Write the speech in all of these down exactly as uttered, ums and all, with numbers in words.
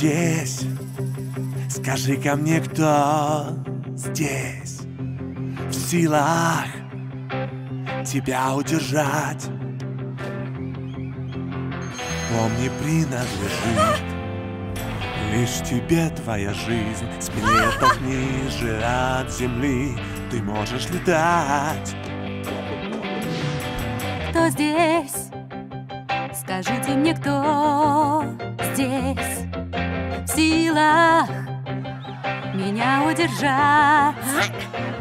здесь? Скажи-ка мне, кто здесь в силах тебя удержать? Помни, принадлежит лишь тебе твоя жизнь. Смелее толкни же от земли, ты можешь летать. Кто здесь? Скажите мне, кто здесь в силах меня удержать?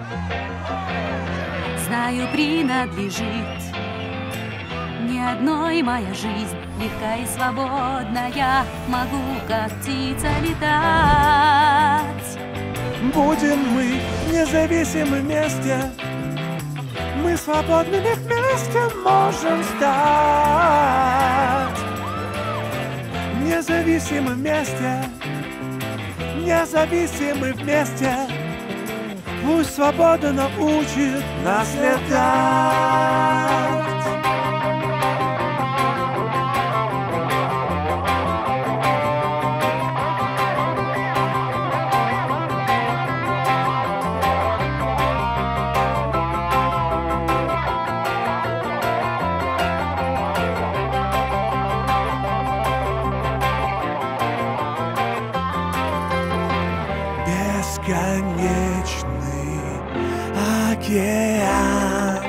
Знаю, принадлежит не одной моя жизнь. Легка и свободная, могу как птица летать. Будем мы независимы вместе, мы свободными вместе можем стать. Независимы вместе, независимы вместе, пусть свобода научит нас летать. Бесконечный океан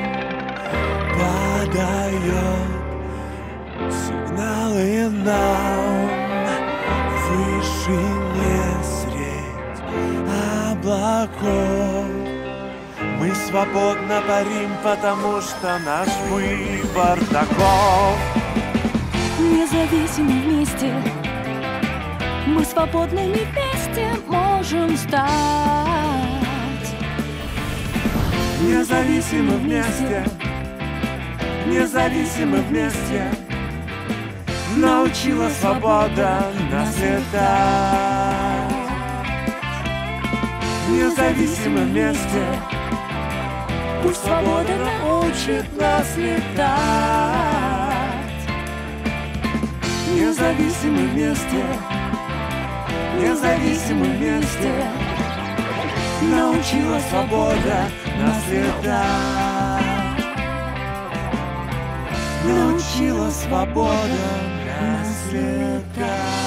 подает сигналы нам. В вышине средь облаков мы свободно парим, потому что наш выбор таков. Независимы вместе, мы свободными вместе можем стать. Независимы вместе, независимы вместе, научила свобода нас летать. Независимы вместе, пусть свобода научит нас летать. Независимы вместе, независимы вместе, научила свобода нас летать. Научила свобода нас летать.